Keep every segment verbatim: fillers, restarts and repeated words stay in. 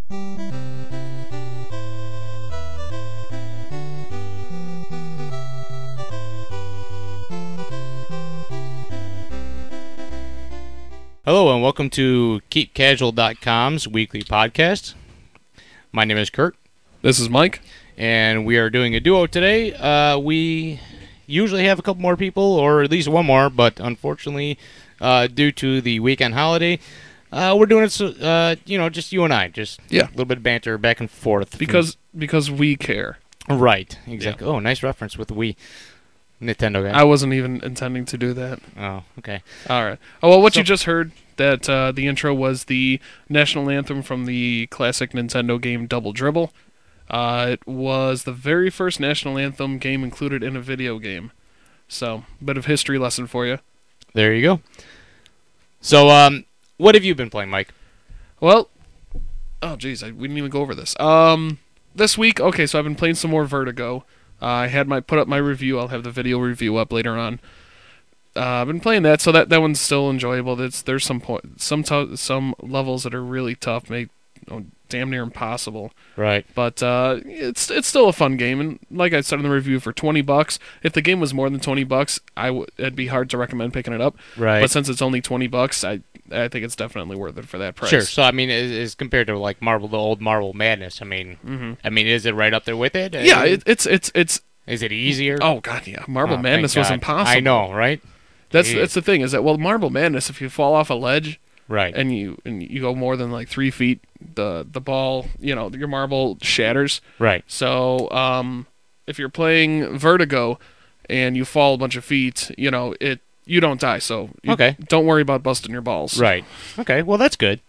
Hello and welcome to Keep Casual dot com's weekly podcast. My name is Kurt. This is Mike. And we are doing a duo today. Uh, we usually have a couple more people, or at least one more, but unfortunately, uh, due to the weekend holiday, uh, we're doing it, so, uh, you know, just you and I. Just Yeah. a little bit of banter back and forth. Because because we care. Right, exactly. Yeah. Oh, nice reference with the Wii. Nintendo guy. I wasn't even intending to do that. Oh, okay. All right. Oh, well, what So- you just heard, that uh, the intro was the national anthem from the classic Nintendo game Double Dribble. Uh, it was the very first national anthem game included in a video game. So, bit of history lesson for you. There you go. So, um, what have you been playing, Mike? Well, oh, geez, I, we didn't even go over this. Um, this week, okay, so I've been playing some more Vertigo. Uh, I had my put up my review. I'll have the video review up later on. Uh, I've been playing that, so that, that one's still enjoyable. That's, there's some point, some t- some levels that are really tough, make oh, damn near impossible. Right. But uh, it's it's still a fun game, and like I said in the review, for twenty bucks, if the game was more than twenty bucks, I w- it'd be hard to recommend picking it up. Right. But since it's only twenty bucks, I I think it's definitely worth it for that price. Sure. So I mean, as, as compared to like Marvel, the old Marvel Madness, I mean, Mm-hmm. I mean, is it right up there with it? Yeah, Uh, it, it's it's it's. Is it easier? Oh god, yeah. Marble Oh, Madness thank was God. impossible. I know, right? That's Jeez. that's the thing is that well, Marble Madness, if you fall off a ledge Right. and you and you go more than like three feet, the the ball, you know, your marble shatters. Right. So um, if you're playing Vertigo and you fall a bunch of feet, you know it you don't die. So you Okay. don't worry about busting your balls. Right. Okay. Well, that's good.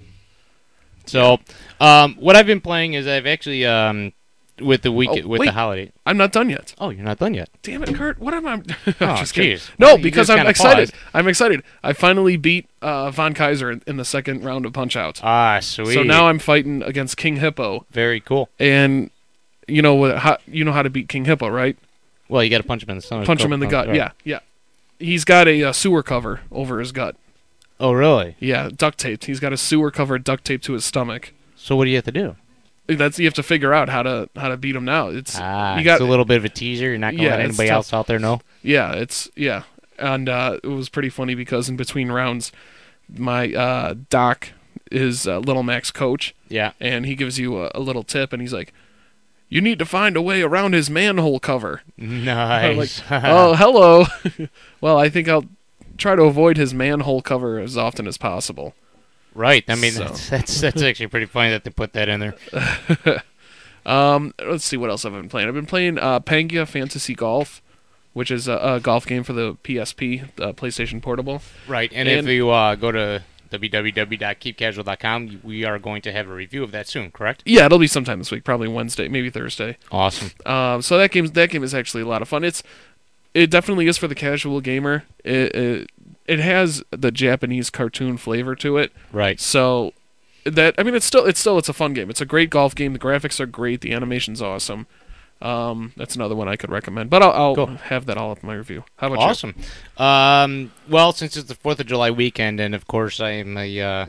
So, um, what I've been playing is I've actually um, with the week Oh, with wait. the holiday. I'm not done yet. Oh, you're not done yet. Damn it, Kurt! What am I? I'm Oh, just kidding. jeez. No, You because just I'm kinda excited. paused. I'm excited. I finally beat uh, Von Kaiser in, in the second round of Punch Out. Ah, sweet. So now I'm fighting against King Hippo, very cool. and you know what? How, you know how to beat King Hippo, right? Well, you got to punch him in the stomach. Punch him in the gut. Right. Yeah, yeah. He's got a uh, sewer cover over his gut. Oh, really? Yeah, duct taped. He's got a sewer cover duct taped to his stomach. So what do you have to do? That's you have to figure out how to how to beat him now. It's Ah, you got it's a little bit of a teaser. You're not going to Yeah, let it's anybody tough. else out there know. yeah, it's yeah, and uh, it was pretty funny because in between rounds, my uh, doc is uh, Little Mac's coach, Yeah. and he gives you a, a little tip, and he's like, "You need to find a way around his manhole cover." I'm like, Nice. oh, hello. Well, I think I'll try to avoid his manhole cover as often as possible. Right. I mean, So. that's, that's that's actually pretty funny that they put that in there. Um, let's see what else I've been playing. I've been playing uh, Pangaea Fantasy Golf, which is a, a golf game for the P S P, uh, PlayStation Portable. Right. And, And- if you uh, go to w w w dot keep casual dot com, we are going to have a review of that soon, correct? Yeah, it'll be sometime this week, probably Wednesday, maybe Thursday. Awesome. Um, so that game, that game is actually a lot of fun. It's, it definitely is for the casual gamer. It, it, it has the Japanese cartoon flavor to it. Right. So that I mean, it's still, it's still, it's a fun game. It's a great golf game. The graphics are great. The animation's awesome. Um, that's another one I could recommend. But I'll, I'll Cool. have that all up in my review. How about Awesome. Um, well, since it's the fourth of July weekend, and of course I am a uh,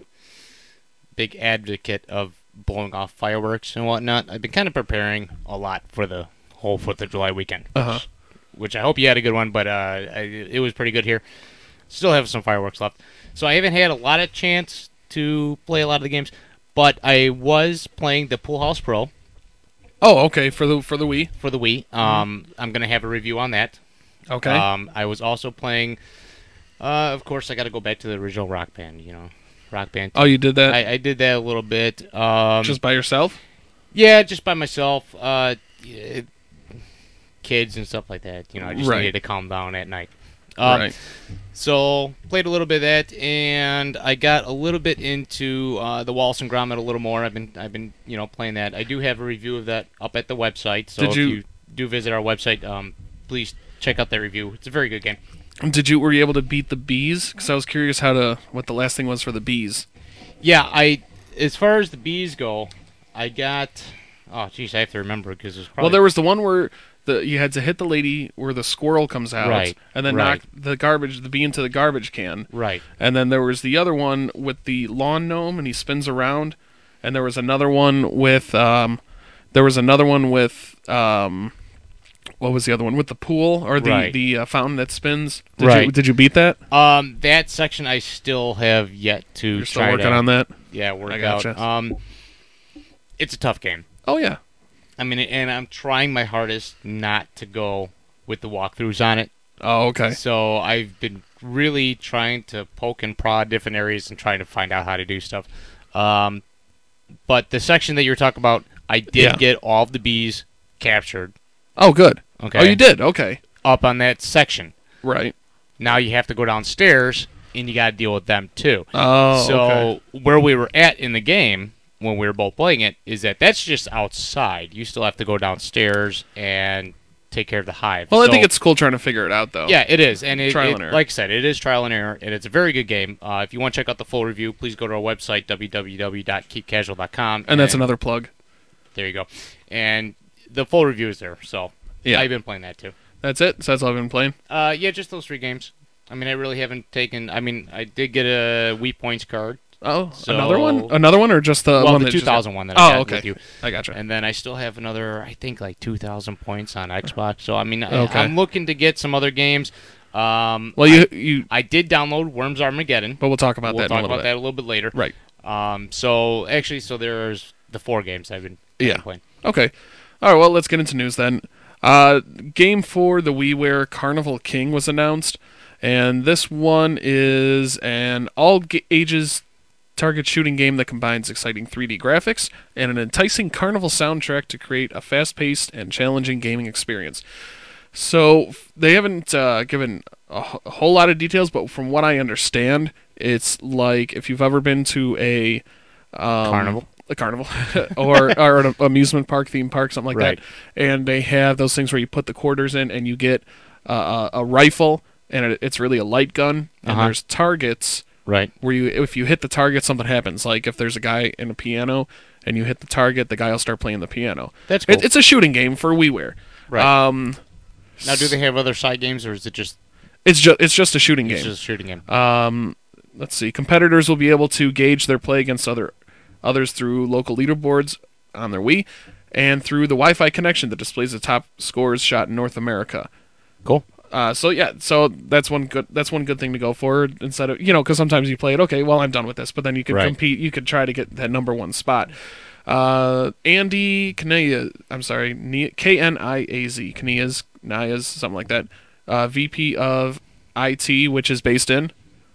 big advocate of blowing off fireworks and whatnot, I've been kind of preparing a lot for the whole fourth of July weekend. you? Uh huh. Which I hope you had a good one, but uh, I, it was pretty good here. Still have some fireworks left. So I haven't had a lot of chance to play a lot of the games, but I was playing the Pool House Pro Oh, okay. For the for the Wii. for the Wii. Um, I'm going to have a review on that. Okay. Um, I was also playing, uh, of course, I got to go back to the original Rock Band, you know, Rock Band. oh, you did that I, I did that a little bit. Um, just by yourself? yeah, just by myself. Uh, yeah, kids and stuff like that. You know, I just Right. needed to calm down at night. Um, right. So played a little bit of that, and I got a little bit into uh, the Wallace and Gromit a little more. I've been, I've been, you know, playing that. I do have a review of that up at the website. So Did if you- you do visit our website, um, please check out that review. It's a very good game. Did you were you able to beat the bees? Because I was curious how to what the last thing was for the bees. Yeah, I. As far as the bees go, I got. Oh, geez, I have to remember because there's probably. Well, there was the one where the you had to hit the lady where the squirrel comes out, Right, and then right. knock the garbage, the bee into the garbage can. Right. And then there was the other one with the lawn gnome, and he spins around, and there was another one with um, there was another one with um, what was the other one with the pool or the Right. the uh, fountain that spins? Did Right. You, did you beat that? Um, that section I still have yet to You're still try working to, on that. Yeah, work I gotcha. out. Um, it's a tough game. Oh yeah. I mean, and I'm trying my hardest not to go with the walkthroughs on it. Oh okay. So I've been really trying to poke and prod different areas and trying to find out how to do stuff. Um, but the section that you're talking about, I did Yeah. get all of the bees captured. Oh good. Okay. Oh you did. Okay. Up on that section. Right. Now you have to go downstairs and you got to deal with them too. Oh. so okay. where we were at in the game when we were both playing it is that that's just outside. You still have to go downstairs and take care of the hive. Well, I So- think it's cool trying to figure it out though. yeah, it is, and it, Trial it- and error. like I said, it is trial and error, and it's a very good game. Uh, if you want to check out the full review, please go to our website w w w dot keep casual dot com. And that's another plug. There you go, and the full review is there. So Yeah. I've been playing that too. That's it. So that's all I've been playing. Uh, yeah, just those three games. I mean, I really haven't taken. I mean, I did get a Wii Points card. Oh, So- another one? Another one, or just the well, one the that two just- thousand one that Oh, I got okay. with you. I gotcha. And then I still have another, I think, like two thousand points on Xbox. So, I mean, I, Okay. I'm looking to get some other games. Um, Well, you you, I, I did download Worms Armageddon. but we'll talk about we'll that talk in a little about bit. that a little bit later. Right. Um, so, actually, so there's the four games I've been, I've been Yeah. playing. Okay. All right. Well, let's get into news then. Uh, game for the WiiWare Carnival King was announced, and this one is an all ga- ages target shooting game that combines exciting three D graphics and an enticing carnival soundtrack to create a fast-paced and challenging gaming experience. So f- they haven't uh, given a, wh- a whole lot of details, but from what I understand, it's like if you've ever been to a um, Carnival? a carnival, or or an amusement park, theme park, something like Right. that, and they have those things where you put the quarters in and you get uh, a, a rifle, and it, it's really a light gun, and Uh-huh. there's targets Right. where you if you hit the target, something happens. Like if there's a guy in a piano and you hit the target, the guy will start playing the piano. That's cool. It, it's a shooting game for WiiWare. Right. Um, now, do they have other side games, or is it just, It's just it's just a shooting it's game. just a shooting game? Um, let's see. Competitors will be able to gauge their play against other others through local leaderboards on their Wii and through the Wi-Fi connection that displays the top scores shot in North America. Cool. Uh, so yeah, so that's one good that's one good thing to go for instead of you know because sometimes you play it okay well I'm done with this but then you could Right. compete you could try to get that number one spot. Uh, Andy Kniaz, I'm sorry, K N I A Z, Kniaz, Kniaz, something like that. Uh, V P of I T, which is based in.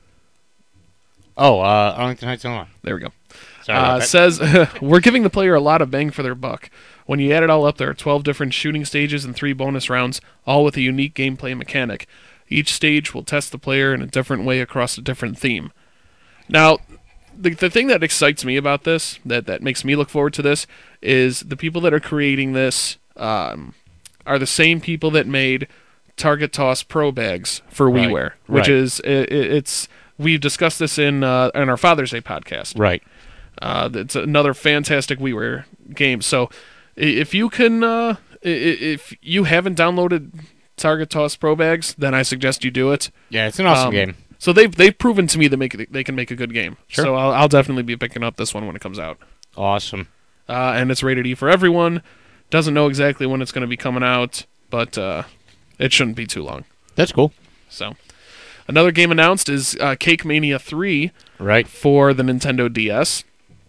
Oh, uh, Arlington Heights, Illinois. There we go. Sorry Uh, about that. says we're giving the player a lot of bang for their buck. When you add it all up, there are twelve different shooting stages and three bonus rounds, all with a unique gameplay mechanic. Each stage will test the player in a different way across a different theme. Now, the the thing that excites me about this, that that makes me look forward to this, is the people that are creating this um, are the same people that made Target Toss Pro bags for Right. WiiWare, which Right. is i i- it's we've discussed this in uh, in our Father's Day podcast. Right. Uh, it's another fantastic WiiWare game. So i- if you can, uh, i- i- if you haven't downloaded Target Toss Pro bags, then I suggest you do it. Yeah, it's an awesome Um, game. So they've they've proven to me that make it, they can make a good game. Sure. So I'll, I'll definitely be picking up this one when it comes out. Awesome. Uh, and it's rated E for everyone. Doesn't know exactly when it's going to be coming out, but uh, it shouldn't be too long. That's cool. So another game announced is uh, Cake Mania three Right. for the Nintendo D S,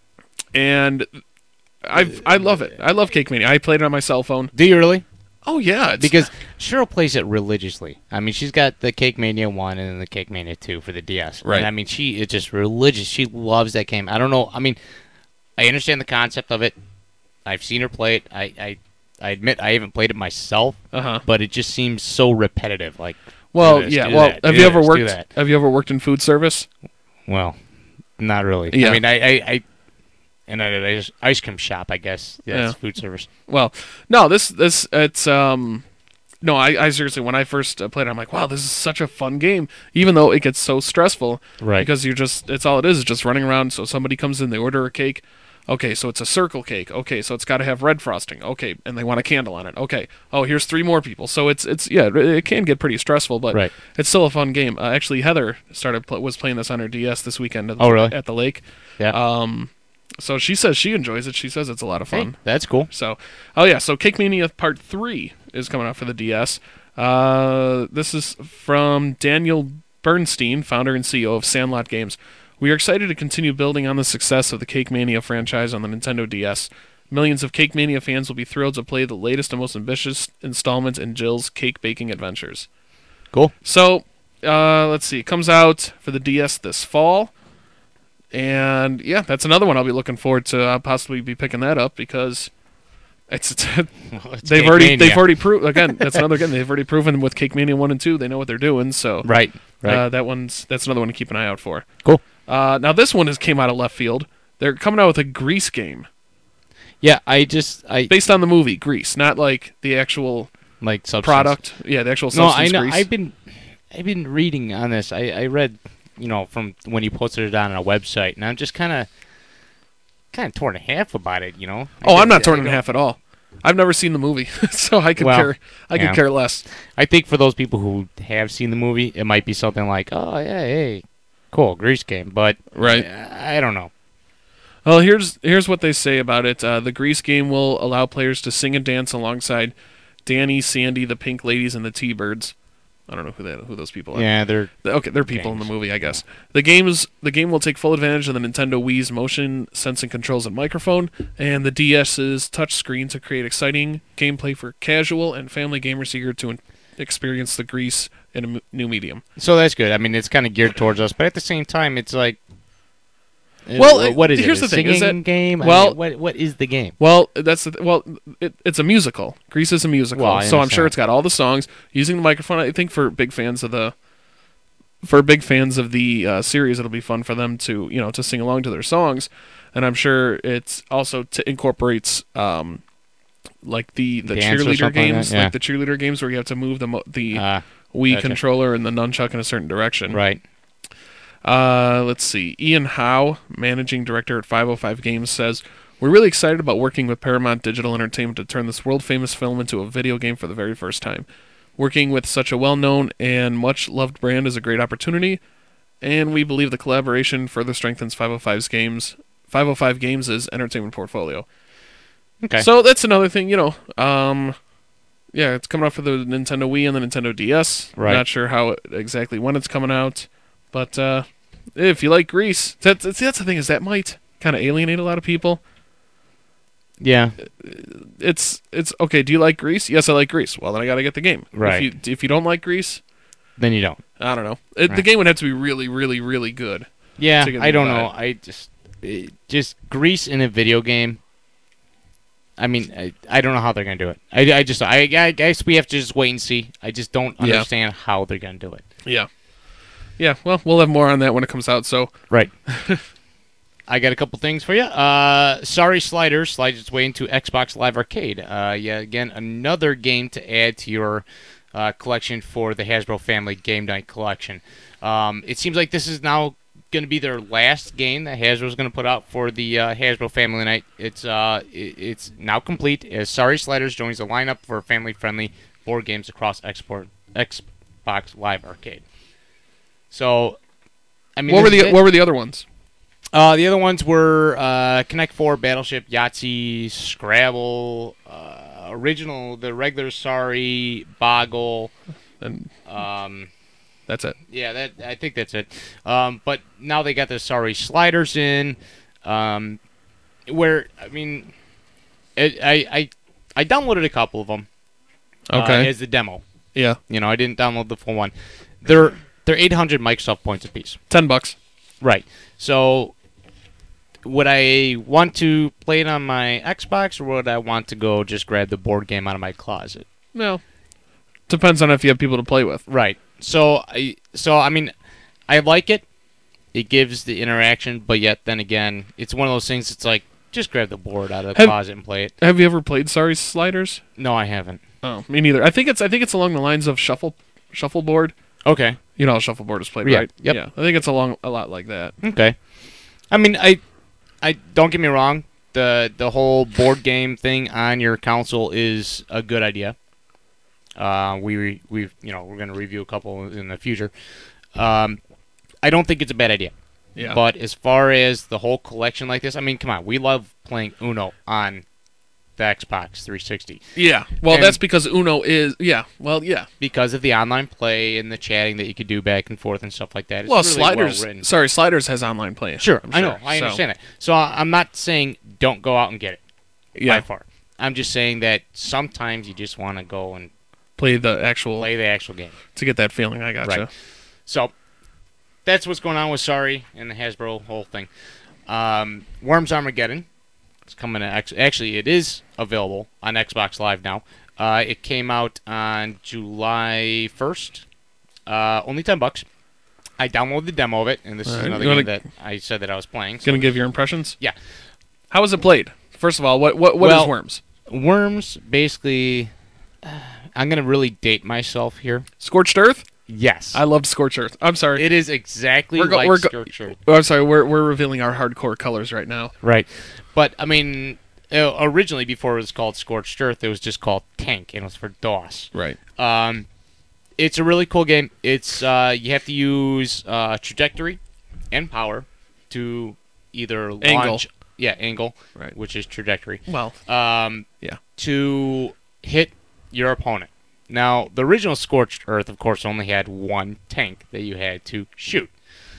and I I love it. I love Cake Mania. I played it on my cell phone. Do you really? Oh yeah, it's, Because Cheryl plays it religiously. I mean, she's got the Cake Mania one and then the Cake Mania two for the D S. Right. And I mean, she is just religious. She loves that game. I don't know. I mean, I understand the concept of it. I've seen her play it. I, I, I admit I haven't played it myself, uh huh. but it just seems so repetitive. Like, Well, do this, yeah. do Well, that, have do you ever this, do worked? that. Have you ever worked in food service? Well, not really. Yeah. I mean, I, I, I and at an ice- ice cream shop, I guess. That's Yeah. food service. Well, no. This this it's um. No, I, I seriously, when I first uh, played it, I'm like, wow, this is such a fun game, even though it gets so stressful. Right. Because you're just, it's all it is, is just running around. So somebody comes in, they order a cake. Okay, so it's a circle cake. Okay, so it's got to have red frosting. Okay, and they want a candle on it. Okay, oh, here's three more people. So it's, it's yeah, it, it can get pretty stressful, but Right. it's still a fun game. Uh, actually, Heather started pl- was playing this on her D S this weekend at, Oh, really? at the lake. Yeah. Um, So she says she enjoys it. She says it's a lot of fun. Hey, that's cool. So, oh yeah, so Cake Mania Part three is coming out for the D S. Uh, this is from Daniel Bernstein, founder and C E O of Sandlot Games. We are excited to continue building on the success of the Cake Mania franchise on the Nintendo D S. Millions of Cake Mania fans will be thrilled to play the latest and most ambitious installment in Jill's cake baking adventures. Cool. So, uh, let's see. It comes out for the D S this fall. And, yeah, that's another one I'll be looking forward to uh, possibly be picking that up because it's, it's Well, it's they've Cake already Mania. they've already proved again that's another again they've already proven with Cake Mania one and two they know what they're doing, so Right. Right. uh, that one's that's another one to keep an eye out for. Cool. Uh, now this one has came out of left field. They're coming out with a Grease game Yeah, I just I based on the movie Grease, not like the actual like substance. product. Yeah, the actual No, substance I know. Grease. I've been I've been reading on this. I, I read, you know, from when you posted it on a website, and I'm just kind of kind of torn in half about it. You know. oh, I I'm not I torn in don't- half at all. I've never seen the movie, so I could Well, care. I could yeah. care less. I think for those people who have seen the movie, it might be something like, oh yeah, hey, cool, Grease game, but Right. uh, I don't know. Well, here's here's what they say about it. Uh, the Grease game will allow players to sing and dance alongside Danny, Sandy, the Pink Ladies, and the T-Birds. I don't know who that who those people are. Yeah, they're Okay, they're people in Games. the movie, I guess. The game's the game will take full advantage of the Nintendo Wii's motion sensing controls and microphone, and the DS's touchscreen to create exciting gameplay for casual and family gamers eager to in- experience the Grease in a m- new medium. so that's good. I mean, it's kind of geared towards us, but at the same time, it's like, uh, Well, wh- what is here's it? A the thing, is singing that- game? I well- mean, what what is the game? Well, that's the th- well, it, it's a musical. Grease is a musical, Well, I so I'm sure understand. it's got all the songs using the microphone. I think for big fans of the for big fans of the uh, series, it'll be fun for them to you know to sing along to their songs, and I'm sure it's also to incorporates um, like the the Dance or cheerleader something like games, that, yeah. like the cheerleader games where you have to move the mo- the Uh, Wii gotcha. controller and the nunchuck in a certain direction. right. Uh, let's see. Ian Howe, managing director at five oh five Games, says, "We're really excited about working with Paramount Digital Entertainment to turn this world-famous film into a video game for the very first time. Working with such a well-known and much-loved brand is a great opportunity, and we believe the collaboration further strengthens five oh five's games, five oh five Games' entertainment portfolio." Okay. So that's another thing, you know. Um, yeah, it's coming out for the Nintendo Wii and the Nintendo D S. Right. Not sure how it, exactly when it's coming out, but uh, if you like Grease, that's see, that's the thing is that might kind of alienate a lot of people. yeah. It's it's okay. Do you like Grease? Yes, I like Grease. Well, then I got to get the game. Right. If you if you don't like Grease, Then you don't. I don't know. It, The Right. game would have to be really, really, really good. Yeah, to get I me don't to buy know. I just it, just Grease in a video game. I mean, I, I don't know how they're gonna do it. I, I just I, I guess we have to just wait and see. I just don't Yeah. understand how they're gonna do it. Yeah. Yeah. Well, we'll have more on that when it comes out. So Right. I got a couple things for you. Uh, Sorry Sliders slides its way into Xbox Live Arcade. Uh, yeah, again, another game to add to your uh, collection for the Hasbro Family Game Night Collection. Um, it seems like this is now going to be their last game that Hasbro's going to put out for the uh, Hasbro Family Night. It's uh, it, it's now complete as Sorry Sliders joins the lineup for family-friendly board games across export, Xbox Live Arcade. So, I mean, what were this- the what were the other ones? uh, the other ones were uh, Connect Four, Battleship, Yahtzee, Scrabble, uh, original, the regular Sorry, Boggle. And Um, that's it. yeah, that I think that's it. Um, but now they got the Sorry Sliders in, um, where I mean, it, I I I downloaded a couple of them. Okay. Uh, as the demo. Yeah. You know, I didn't download the full one. They're they're eight hundred Microsoft points apiece. Ten bucks. Right. So, would I want to play it on my Xbox, or would I want to go just grab the board game out of my closet? No. Depends on if you have people to play with. Right. So, I so I mean, I like it. It gives the interaction, but yet then again, it's one of those things. It's like just grab the board out of the Have- closet and play it. Have you ever played Sorry Sliders? No, I haven't. Oh, me neither. I think it's I think it's along the lines of shuffle shuffleboard. Okay. You know how shuffleboard is played, Yeah, right? yep. Yeah. I think it's along a lot like that. Okay. I mean, I, I don't get me wrong. The the whole board game thing on your console is a good idea. Uh, we we you know we're gonna review a couple in the future. Um, I don't think it's a bad idea. Yeah. But as far as the whole collection like this, I mean, come on, we love playing Uno on the Xbox three sixty. Yeah. Well, And- that's because Uno is. Yeah. Well, yeah. Because of the online play and the chatting that you could do back and forth and stuff like that. It's Well, really Sliders. well written. Sorry, Sliders has online play. Sure, I'm I know. sure. I So, understand that. So I- I'm not saying don't go out and get it. Yeah. By far. I'm just saying that sometimes you just want to go and Play the actual play the actual game. to get that feeling. I gotcha. Right. So that's what's going on with Sorry and the Hasbro whole thing. Um, Worms Armageddon. It's coming to X- actually it is available on Xbox Live now. Uh, it came out on July first. Uh, only ten bucks. I downloaded the demo of it, and this All is right. another You game wanna- that I said that I was playing. So. Gonna give your impressions. Yeah. How was it played? First of all, what what what is Well- Worms? Worms, basically, uh, I'm going to really date myself here. Scorched Earth. Yes. I loved Scorched Earth. I'm sorry. It is exactly We're go- like we're go- Scorched Earth. Oh, I'm sorry. We're we're revealing our hardcore colors right now. Right. But, I mean, uh, originally, before it was called Scorched Earth, it was just called Tank, and it was for DOS. Right. Um, it's a really cool game. It's uh, you have to use uh, trajectory and power to either launch... Angle. Yeah, angle, Right. which is trajectory. Well. Um, Yeah. To hit your opponent. Now, the original Scorched Earth, of course, only had one tank that you had to shoot.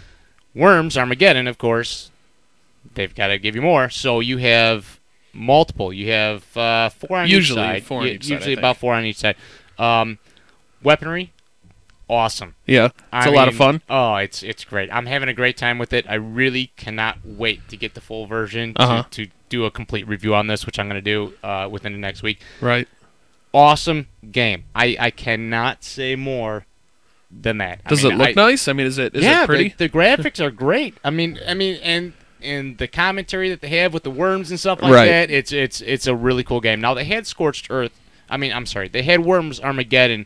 Worms Armageddon, of course, they've got to give you more, so you have multiple. You have uh, four on Usually each side. four on Y- each side, I Usually think. about four on each side. Um, weaponry, awesome. Yeah. It's I a lot of mean, fun. Oh, it's it's great. I'm having a great time with it. I really cannot wait to get the full version to, Uh-huh. to do a complete review on this, which I'm going to do uh, within the next week. Right. Awesome game. I, I cannot say more than that. I Does mean, it look I- nice? I mean, is it is yeah, it pretty? The, the graphics are great. I mean, I mean, and and the commentary that they have with the worms and stuff like Right. that. It's it's it's a really cool game. Now they had Scorched Earth. I mean, I'm sorry, they had Worms Armageddon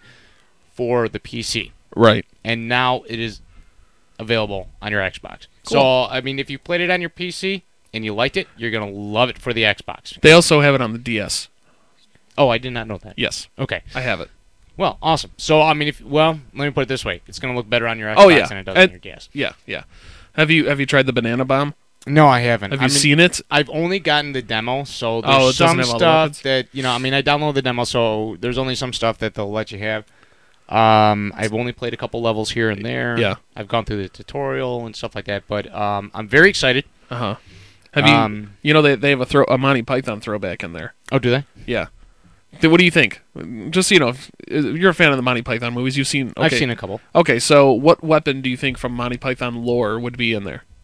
for the P C, Right. and now it is available on your Xbox. Cool. So I mean, if you played it on your P C and you liked it, you're gonna love it for the Xbox. They also have it on the D S. Oh, I did not know that. Yes, Okay. I have it. Well, awesome. So I mean, if well, let me put it this way: it's going to look better on your Xbox Oh, yeah. than it does And- on your D S. Yeah, yeah. Have you have you tried the banana bomb? No, I haven't. Have I you mean, seen it? I've only gotten the demo, so there's Oh, it doesn't some have all the stuff weapons? that you know. I mean, I downloaded the demo, so there's only some stuff that they'll let you have. Um, I've only played a couple levels here and there. Yeah. I've gone through the tutorial and stuff like that, but um, I'm very excited. Uh huh. Have you? Um, you know they they have a throw a Monty Python throwback in there. Oh, do they? Yeah. Th- What do you think? Just so you know, if you're a fan of the Monty Python movies. You've seen. Okay. I've seen a couple. Okay, so what weapon do you think from Monty Python lore would be in there?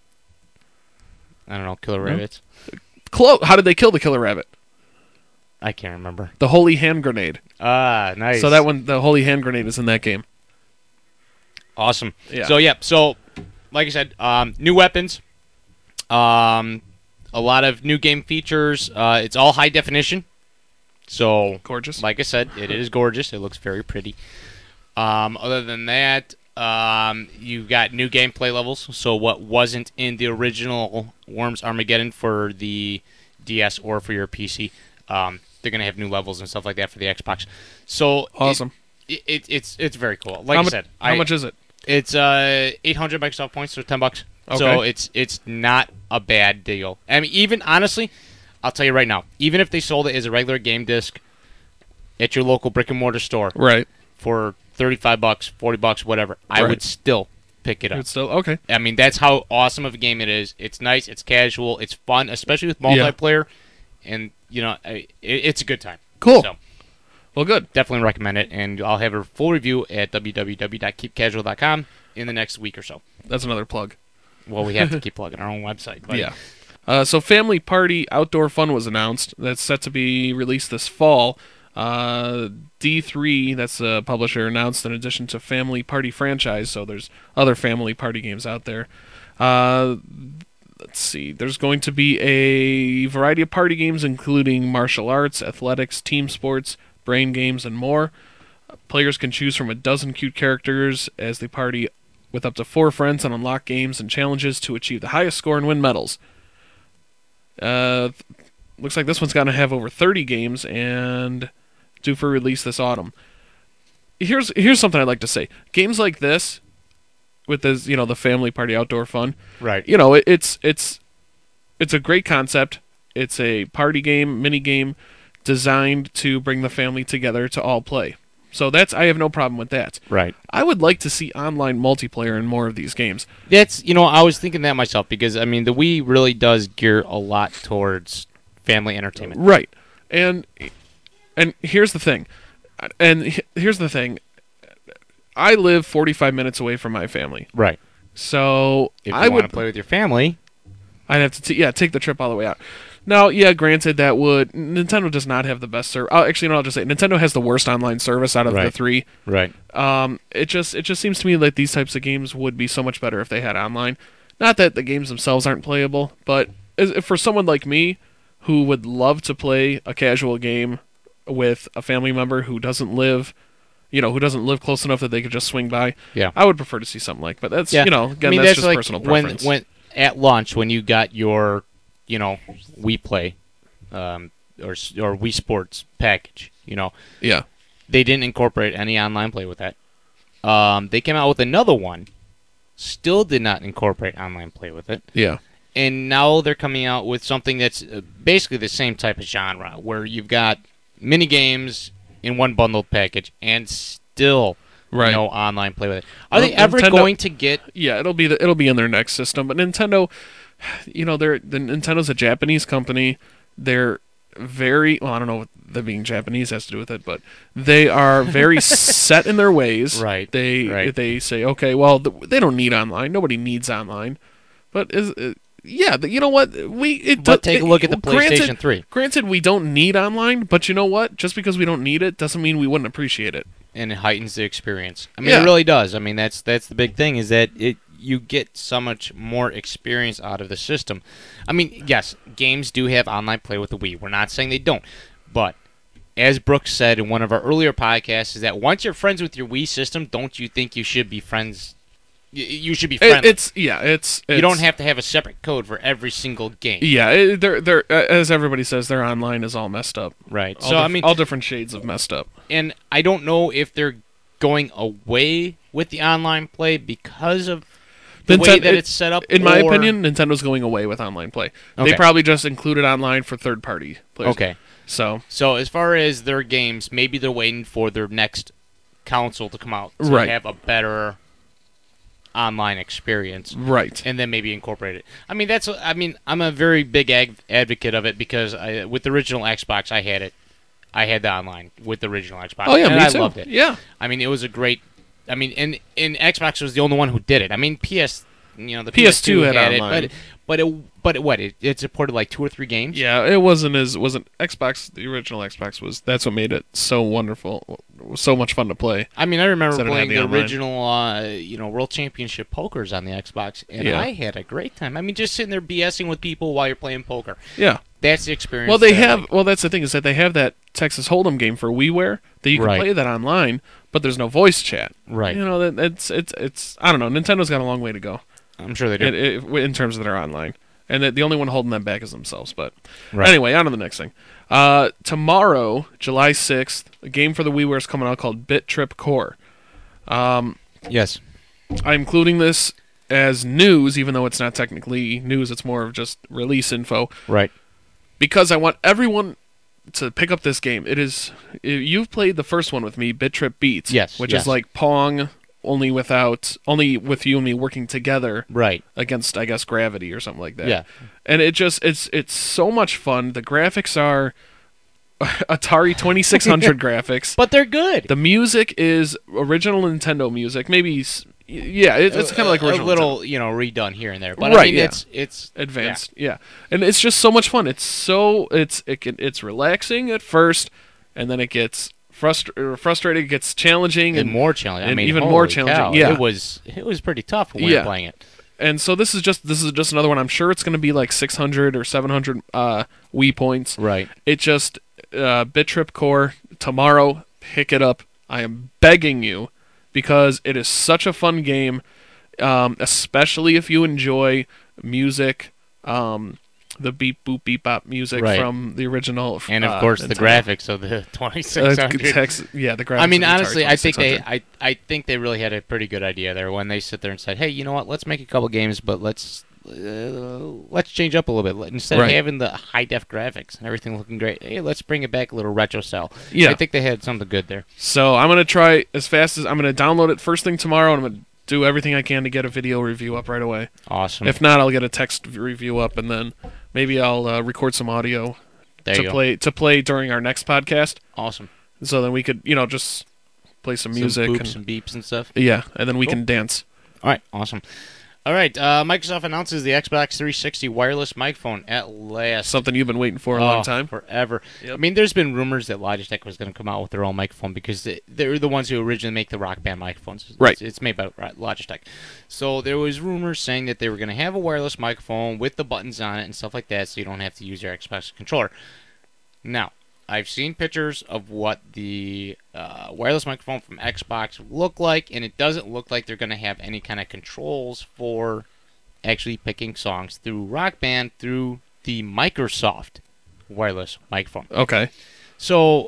I don't know, killer No? rabbits. Clo- How did they kill the killer rabbit? I can't remember. The holy hand grenade. Ah, nice. So that one, the holy hand grenade, is in that game. Awesome. Yeah. So yeah, so like I said, um, new weapons, um, a lot of new game features. Uh, it's all high definition. So Gorgeous. like I said, it is gorgeous. It looks very pretty. Um, other than that, um, you got new gameplay levels. So what wasn't in the original Worms Armageddon for the D S or for your P C, um, they're gonna have new levels and stuff like that for the Xbox. So Awesome. It, it, it's it's very cool. Like how I mu- said, how I, much is it? it's uh eight hundred Microsoft points, so ten bucks. So Okay. it's it's not a bad deal. I mean, even honestly, I'll tell you right now, even if they sold it as a regular game disc at your local brick and mortar store Right. for thirty-five bucks, forty bucks, whatever, I Right. would still pick it up. It's still okay. I mean, that's how awesome of a game it is. It's nice, it's casual, it's fun, especially with Yeah. multiplayer, and you know, I- it, it's a good time. Cool. So Well, good. definitely recommend it, and I'll have a full review at w w w dot keep casual dot com in the next week or so. That's another plug. Well, we have to keep plugging our own website. But Yeah. Uh, so Family Party Outdoor Fun was announced. That's set to be released this fall. Uh, D three, that's a publisher, announced in addition to Family Party franchise, so there's other Family Party games out there. Uh, let's see. There's going to be a variety of party games, including martial arts, athletics, team sports, brain games, and more. Players can choose from a dozen cute characters as they party with up to four friends and unlock games and challenges to achieve the highest score and win medals. Uh, th- looks like this one's going to have over thirty games and due for release this autumn. Here's here's something I'd like to say. Games like this, with this, you know, the family party outdoor fun. Right. You know, it, it's it's it's a great concept. It's a party game, mini game, designed to bring the family together to all play. So that's I have no problem with that. Right. I would like to see online multiplayer in more of these games. That's, you know, I was thinking that myself because, I mean, the Wii really does gear a lot towards family entertainment. Right. And and here's the thing. And he- here's the thing. I live forty-five minutes away from my family. Right. So If you I want would to play with your family, I'd have to t- yeah, take the trip all the way out. Now, yeah, granted that would Nintendo does not have the best service. Oh, actually, no, I'll just say Nintendo has the worst online service out of the Right. three. right. Um, it just it just seems to me like these types of games would be so much better if they had online. Not that the games themselves aren't playable, but as, for someone like me who would love to play a casual game with a family member who doesn't live, you know, who doesn't live close enough that they could just swing by, Yeah. I would prefer to see something like. But that's Yeah. you know, again, I mean, that's, that's, just like personal when, preference. when at lunch when you got your, you know, Wii Play, um, or s- or Wii Sports package. You know, yeah, they didn't incorporate any online play with that. Um, they came out with another one, still did not incorporate online play with it, yeah, and now they're coming out with something that's uh, basically the same type of genre, where you've got mini games in one bundled package and still right. no online play with it. Are Well, they ever Nintendo- going to get? Yeah, it'll be the, it'll be in their next system. But Nintendo, you know, they're the Nintendo's a Japanese company. They're very well. I don't know what them being Japanese has to do with it, but they are very set in their ways. Right, They right. they say, okay, well, th- they don't need online. Nobody needs online. But is uh, yeah, the, you know what? We it But do- take a it- look at the granted- PlayStation three, Granted, we don't need online, but you know what? Just because we don't need it doesn't mean we wouldn't appreciate it. and it heightens the experience. I mean, Yeah. it really does. I mean, that's that's the big thing is that it you get so much more experience out of the system. I mean, yes, games do have online play with the Wii. We're not saying they don't, but as Brooks said in one of our earlier podcasts, is that once you're friends with your Wii system, don't you think you should be friends? y- You should be It- friendly. it's yeah, it's, it's you don't have to have a separate code for every single game. Yeah, it, they're they're uh, as everybody says, their online is all messed up. Right. All So I dif- mean, all different shades of messed up. and I don't know if they're going away with the online play because of the way Ninten- that it- it's set up. In my or- opinion, Nintendo's going away with online play. Okay. They probably just included online for third party players. Okay. So So as far as their games, maybe they're waiting for their next console to come out to Right. have a better online experience, right. and then maybe incorporate it. I mean, that's. I mean, I'm a very big ag- advocate of it because I, with the original Xbox, I had it. I had the online with the original Xbox. Oh yeah, and me I too. loved it. Yeah. I mean, it was a great. I mean, and and Xbox was the only one who did it. I mean, P S. You know, the P S two P S two had it, online. but but it but it, what it, it supported like two or three games. Yeah, it wasn't as wasn't Xbox. The original Xbox was that's what made it so wonderful, it was so much fun to play. I mean, I remember Instead of playing having the online. original, uh, you know, World Championship pokers on the Xbox, and Yeah. I had a great time. I mean, just sitting there BSing with people while you're playing poker. Yeah. That's the experience. Well, they that I have. like. Well, that's the thing is that they have that Texas Hold'em game for WiiWare that you can Right. play that online, but there's no voice chat. Right. You know that it's it's it's. I don't know. Nintendo's got a long way to go. I'm sure they do. It, it, in terms of their online, and that the only one holding them back is themselves. But Right. anyway, on to the next thing. Uh, tomorrow, July sixth, a game for the WiiWare is coming out called Bit Trip Core. Um, Yes. I'm including this as news, even though it's not technically news. It's more of just release info Right. because I want everyone to pick up this game. It is you've played the first one with me, Bit Trip Beats. Yes, which yes. is like Pong. Only without, only with you and me working together Right. against, I guess, gravity or something like that. Yeah. And it just it's it's so much fun. The graphics are Atari twenty-six hundred graphics. But they're good. The music is original Nintendo music. Maybe s- yeah, it, it's kind of like original a little, Nintendo. you know, redone here and there. But I Right, mean, yeah. it's it's Advanced. Yeah. And it's just so much fun. It's so it's it can, it's relaxing at first and then it gets frustra- frustrating, it gets challenging yeah, and and more challenging. I and mean, even holy more challenging, cow, yeah. It was it was pretty tough when we Yeah. were playing it. and so this is just this is just another one. I'm sure it's going to be like six hundred or seven hundred uh Wii points. Right. It just uh, Bit Trip Core tomorrow. Pick it up. I am begging you because it is such a fun game, um, especially if you enjoy music, um, the beep boop beep bop music Right. from the original. And of uh, course, the Nintendo. graphics of the Uh, twenty-six hundred. text, yeah, the graphics. I mean, of the Atari honestly, I think they, twenty-six hundred. I, I think they really had a pretty good idea there when they sit there and said, "Hey, you know what? Let's make a couple games, but let's uh, let's change up a little bit. Let- Instead Right. of having the high def graphics and everything looking great, hey, let's bring it back a little retro style." Yeah. I think they had something good there. So I'm gonna try as fast as I'm gonna download it first thing tomorrow, and I'm gonna do everything I can to get a video review up right away. Awesome. If not, I'll get a text review up, and then maybe I'll uh, record some audio there to you go. play to play during our next podcast. Awesome. So then we could, you know, just play some music. some boops and, and beeps and stuff. yeah, and then we Cool. can dance. All right, awesome. All right, uh, Microsoft announces the Xbox three sixty wireless microphone at last. Something you've been waiting for a Oh, long time. forever. Yep. I mean, there's been rumors that Logitech was going to come out with their own microphone because they, they're the ones who originally make the Rock Band microphones. It's, Right. It's made by Ro- Logitech. So there was rumors saying that they were going to have a wireless microphone with the buttons on it and stuff like that, so you don't have to use your Xbox controller. Now, I've seen pictures of what the uh, wireless microphone from Xbox look like, and it doesn't look like they're going to have any kind of controls for actually picking songs through Rock Band through the Microsoft wireless microphone. Okay. So,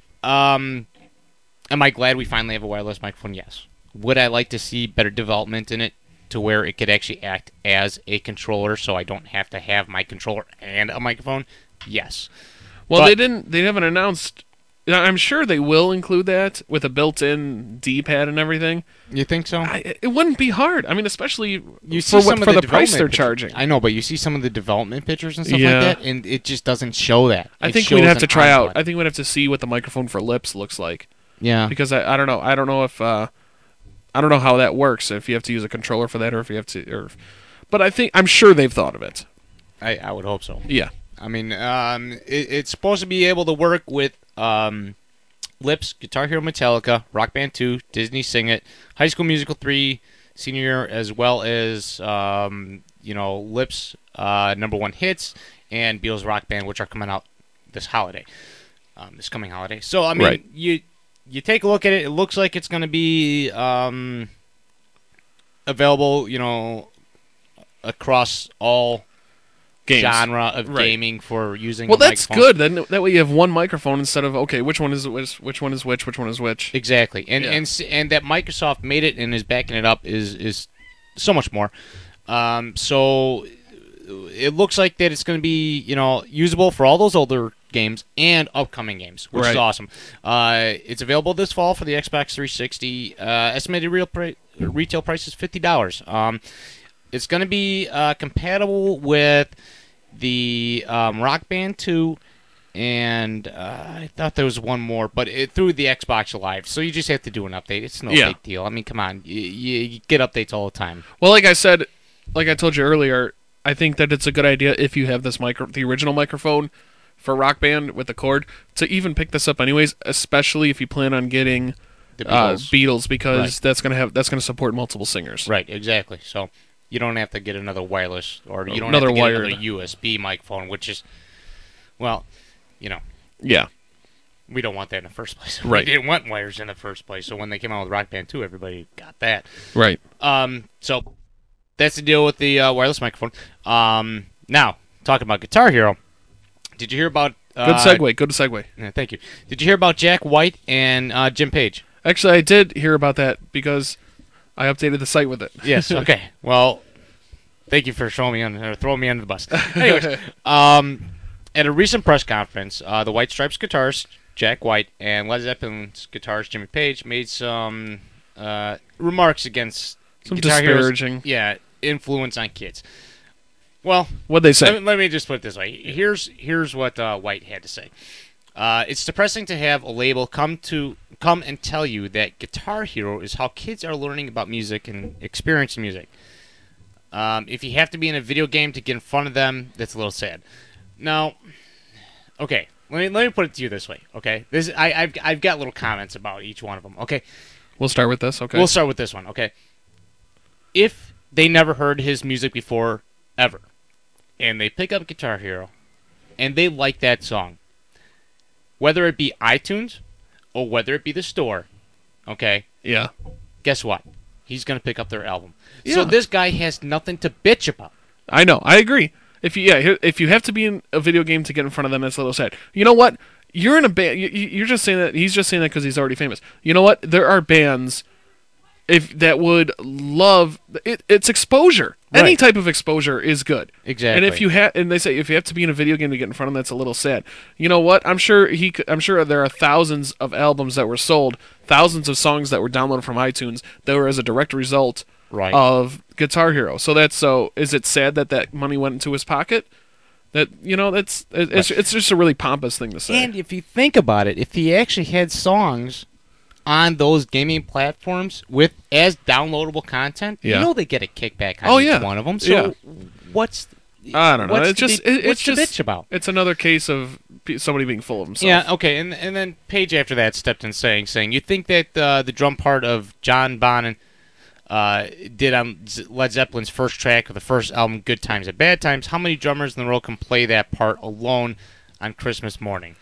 um, am I glad we finally have a wireless microphone? Yes. Would I like to see better development in it to where it could actually act as a controller so I don't have to have my controller and a microphone? Yes. Well, But- they didn't. They haven't announced. Now, I'm sure they will include that with a built-in D-pad and everything. You think so? I, it wouldn't be hard. I mean, especially You for see what some of for the, the, price development they're pictures. charging. I know, but you see some of the development pictures and stuff Yeah. like that, and it just doesn't show that. I It think we'd shows have an to try on out. button. I think we'd have to see what the microphone for lips looks like Yeah. because I, I don't know. I don't know if uh, I don't know how that works. If you have to use a controller for that, or if you have to, or, but I think I'm sure they've thought of it. I, I would hope so. Yeah. I mean, um, it, it's supposed to be able to work with um, Lips, Guitar Hero Metallica, Rock Band two, Disney Sing It, High School Musical three, Senior Year, as well as, um, you know, Lips, uh, Number One Hits, and Beatles Rock Band, which are coming out this holiday, um, this coming holiday. So, I mean, Right. you you take a look at it, it looks like it's going to be um, available, you know, across all Games. genre of Right. gaming for using Well, a that's microphone. good. Then that way you have one microphone instead of okay, which one is which, which one is which, which one is which. Exactly, and Yeah. and s- and that Microsoft made it and is backing it up is is so much more. Um, so it looks like that it's going to be you know usable for all those older games and upcoming games, which is Right. awesome. Uh, it's available this fall for the Xbox three sixty. Uh, estimated real pri- retail price is fifty dollars. Um, it's going to be uh, compatible with the um, Rock Band two, and uh, I thought there was one more, but it, through the Xbox Live. So you just have to do an update. It's no Yeah. big deal. I mean, come on, you, you, you get updates all the time. Well, like I said, like I told you earlier, I think that it's a good idea if you have this micro, the original microphone for Rock Band with the cord, to even pick this up anyways. Especially if you plan on getting The uh, Beatles. Beatles, because Right. that's gonna have that's gonna support multiple singers. Right, exactly. So you don't have to get another wireless, or you don't Another have to get wired. another U S B microphone, which is, well, you know, Yeah. we don't want that in the first place. Right. We didn't want wires in the first place. So when they came out with Rock Band two, everybody got that. Right. Um, so that's the deal with the uh, wireless microphone. Um, now talking about Guitar Hero, did you hear about? Uh, Good segue. Good segue. yeah, thank you. Did you hear about Jack White and uh, Jim Page? Actually, I did hear about that because I updated the site with it. Yes. Okay. Well, thank you for showing me on or throwing me under the bus. Anyways, um, at a recent press conference, uh, the White Stripes guitarist Jack White and Led Zeppelin's guitarist Jimmy Page made some uh, remarks against Some Guitar Hero's- disparaging. yeah, influence on kids. Well, What'd they say? let me, let me just put it this way. Here's here's what uh, White had to say. Uh, it's depressing to have a label come to come and tell you that Guitar Hero is how kids are learning about music and experiencing music. Um, if you have to be in a video game to get in front of them, that's a little sad. Now, okay, let me let me put it to you this way. Okay, this I, I've I've got little comments about each one of them. Okay, We'll start with this. Okay. we'll start with this one. Okay, if they never heard his music before ever, and they pick up Guitar Hero, and they like that song, whether it be iTunes or whether it be the store, okay, yeah. guess what? He's gonna pick up their album. Yeah. So this guy has nothing to bitch about. I know. I agree. If you yeah, here- if you have to be in a video game to get in front of them, that's a little sad. You know what? You're in a band. you- you- You're just saying that. He's just saying that because he's already famous. You know what? There are bands if that would love it. It's exposure. Any Right. type of exposure is good. Exactly. And if you have, and they say if you have to be in a video game to get in front of them, that's a little sad. You know what? I'm sure he. Could, I'm sure there are thousands of albums that were sold, thousands of songs that were downloaded from iTunes that were as a direct result Right. of Guitar Hero. So that's so. Is it sad that that money went into his pocket? That you know, that's it- it's it's just a really pompous thing to say. And if you think about it, if he actually had songs on those gaming platforms with as downloadable content, Yeah. you know they get a kickback on Oh, each yeah. one of them. So Yeah. what's I don't know. What's It's the just big- it, what's it's the just bitch about? It's another case of pe- somebody being full of himself. Yeah, okay, and and then Page after that stepped in saying saying you think that uh, the drum part of John Bonham uh, did on Z- Led Zeppelin's first track of the first album, Good Times and Bad Times. How many drummers in the world can play that part alone on Christmas morning?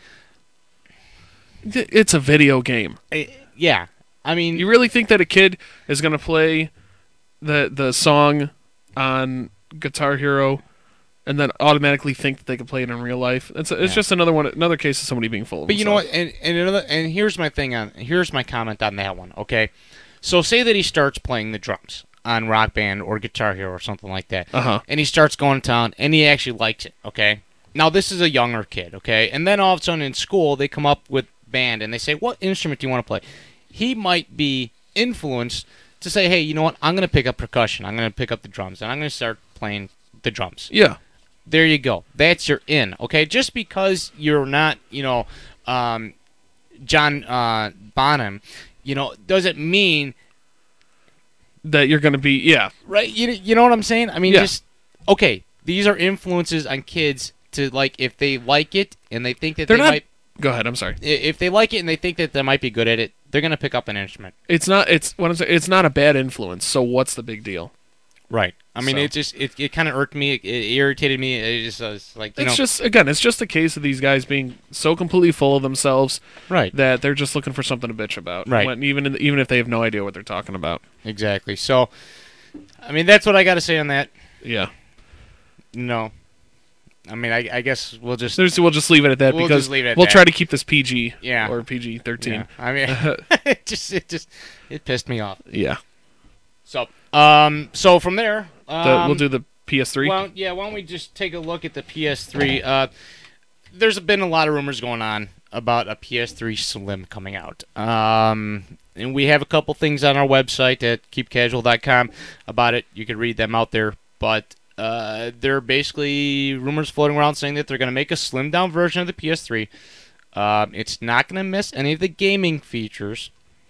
Th- It's a video game. Uh, yeah, I mean, You really think that a kid is going to play the the song on Guitar Hero and then automatically think that they can play it in real life? It's it's Yeah. just another one, another case of somebody being full of But you know himself. what? And and another and here's my thing on here's my comment on that one. Okay, so say that he starts playing the drums on Rock Band or Guitar Hero or something like that, Uh huh. and he starts going to town, and he actually likes it. Okay, now this is a younger kid. Okay, and then all of a sudden in school they come up with band and they say, "What instrument do you want to play?" He might be influenced to say, "Hey, you know what? I'm going to pick up percussion. I'm going to pick up the drums, and I'm going to start playing the drums." Yeah. There you go. That's your in. Okay, just because you're not, you know, um, John uh, Bonham, you know, doesn't mean That you're going to be yeah. right. You you know what I'm saying? I mean, Yeah. just okay. These are influences on kids to like if they like it and they think that They're they not- might. Go ahead. I'm sorry. i- If they like it and they think that they might be good at it, they're gonna pick up an instrument. It's not. It's what I'm saying. It's not a bad influence. So what's the big deal? Right. I mean, So- it just it, it kind of irked me. It, it irritated me. It just was like you It's know. just again. It's just a case of these guys being so completely full of themselves right. that they're just looking for something to bitch about. Right. When, even in, even if they have no idea what they're talking about. Exactly. So, I mean, that's what I got to say on that. Yeah. No. I mean, I, I guess we'll just There's, we'll just leave it at that We'll because just leave it at we'll that. try to keep this P G Yeah. or P G thirteen. yeah. I mean, it just it just it pissed me off. Yeah. So, um, so from there, um, The, we'll do the P S three. Well, yeah. Why don't we just take a look at the P S three? Uh, there's been a lot of rumors going on about a P S three Slim coming out. Um, and we have a couple things on our website at keep casual dot com about it. You can read them out there. But uh, there are basically rumors floating around saying that they're going to make a slimmed down version of the P S three. Um, it's not going to miss any of the gaming features.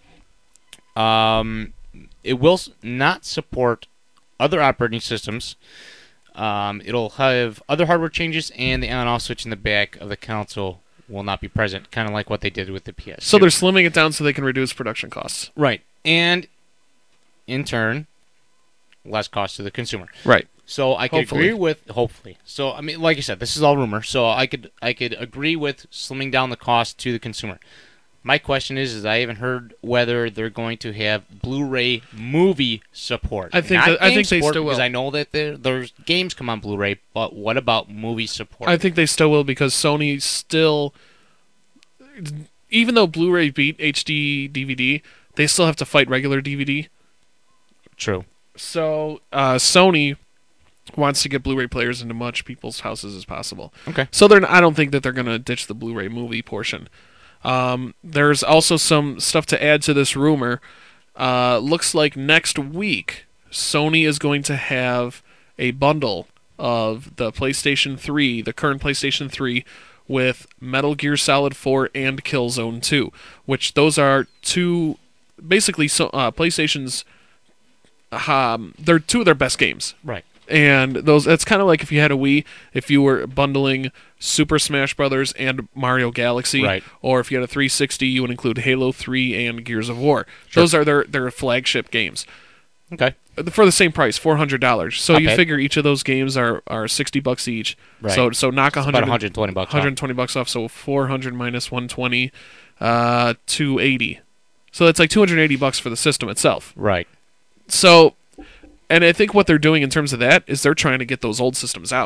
Um, it will s- not support other operating systems. Um, it'll have other hardware changes, and the on-off switch in the back of the console will not be present, kind of like what they did with the P S two. So they're slimming it down so they can reduce production costs. right, and in turn, less cost to the consumer. Right. So I could Hopefully. agree with hopefully. So I mean, like I said, this is all rumor. So I could I could agree with slimming down the cost to the consumer. My question is, is I haven't heard whether they're going to have Blu-ray movie support. I think Not that- I game think they support, still will. because I know that there, there's games come on Blu-ray, but what about movie support? I think they still will because Sony still, even though Blu-ray beat H D D V D, they still have to fight regular D V D. True. So uh, Sony wants to get Blu-ray players into much people's houses as possible. Okay. So they're. I don't think that they're going to ditch the Blu-ray movie portion. Um, there's also some stuff to add to this rumor. Uh, looks like next week Sony is going to have a bundle of the PlayStation three, the current PlayStation three, with Metal Gear Solid four and Killzone two, which those are two, basically, so uh, PlayStation's. Um, they're two of their best games. Right. And those that's kind of like if you had a Wii, if you were bundling Super Smash Brothers and Mario Galaxy, Right. or if you had a three sixty, you would include Halo three and Gears of War. Sure. Those are their their flagship games Okay. for the same price, four hundred dollars. So Not you bad. figure each of those games are, are sixty bucks each. Right. So so knock It's one about hundred one hundred twenty bucks. one off. hundred twenty bucks off. So four hundred minus one twenty, uh, two eighty. So that's like two hundred eighty bucks for the system itself. Right. So, and I think what they're doing in terms of that is they're trying to get those old systems out.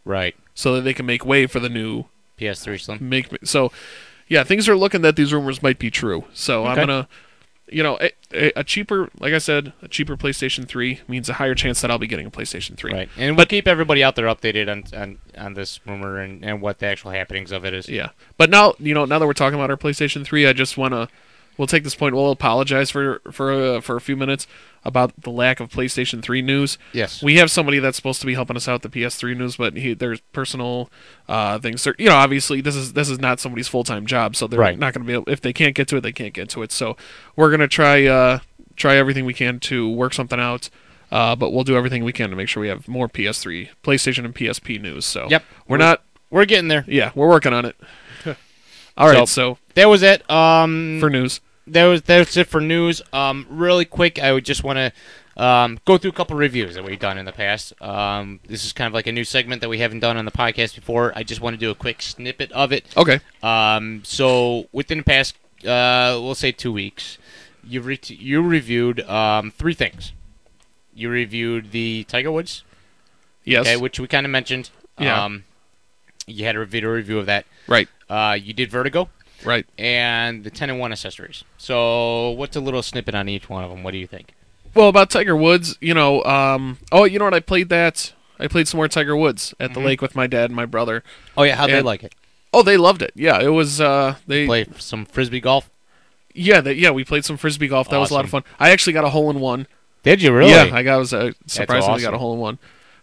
Right. so that they can make way for the new P S three Slim. make. So, yeah, things are looking that these rumors might be true. So I'm Okay. gonna, you know, a, a, a cheaper, like I said, a cheaper PlayStation three means a higher chance that I'll be getting a PlayStation three. Right. And we'll keep everybody out there updated on on, on this rumor and, and what the actual happenings of it is. Yeah, but now you know now that we're talking about our PlayStation three, I just want to. We'll take this point. We'll apologize for for uh, for a few minutes about the lack of PlayStation three news. Yes. We have somebody that's supposed to be helping us out the P S three news, but he, there's personal uh, things. You know, obviously this is this is not somebody's full time job, so they're Right. not going to be able. If they can't get to it, they can't get to it. So we're gonna try uh, try everything we can to work something out. Uh, but we'll do everything we can to make sure we have more P S three, PlayStation, and P S P news. So Yep. we're not. We're getting there. Yeah, we're working on it. All right, so, That was it. Um, for news. that was that's it for news. Um, really quick, I would just want to um, go through a couple reviews that we've done in the past. Um, this is kind of like a new segment that we haven't done on the podcast before. I just want to do a quick snippet of it. Okay. Um, so within the past, uh, we'll say two weeks, you re- you reviewed um, three things. You reviewed the Tiger Woods, Yes. okay, which we kind of mentioned. Yeah. Um, you had a video review of that. Right. Uh, you did Vertigo. Right. And the ten and one accessories. So, what's a little snippet on each one of them? What do you think? Well, about Tiger Woods, you know, um, oh, you know what? I played that. I played some more Tiger Woods at the Mhm. lake with my dad and my brother. Oh yeah, how'd they And- like it? Oh, they loved it. Yeah, it was. Uh, they Play some frisbee golf. yeah, they, yeah. We played some frisbee golf. That was a lot of fun. Awesome. I actually got a hole in one. Did you really? Yeah, I got was uh, surprisingly got awesome. a hole in one.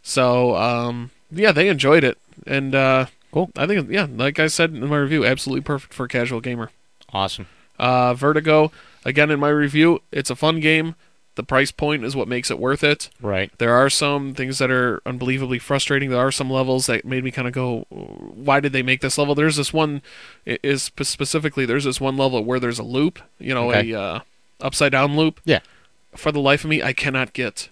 So um, yeah, they enjoyed it, and uh, Cool. I think yeah, like I said in my review, absolutely perfect for a casual gamer. Awesome. Uh, Vertigo, again in my review, it's a fun game. The price point is what makes it worth it. Right. There are some things that are unbelievably frustrating. There are some levels that made me kind of go, why did they make this level? There's this one, i- is spe- specifically, there's this one level where there's a loop, you know, Okay. a uh, upside down loop. Yeah. For the life of me, I cannot get